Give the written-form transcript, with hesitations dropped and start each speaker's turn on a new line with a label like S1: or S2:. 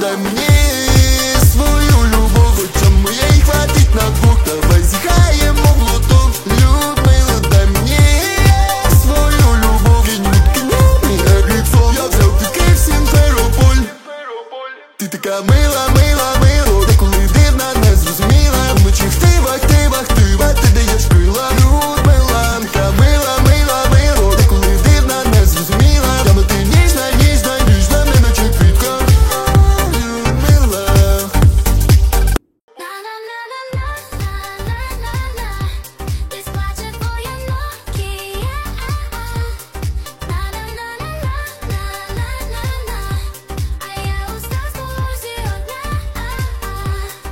S1: дай мне свою любовь, хоть моей хватит на двух. Давай зихаем углотом, Людмила, дай мне свою любовь. Где-нибудь конями огребцом я взял ты в Симферополь. Ты такая мила,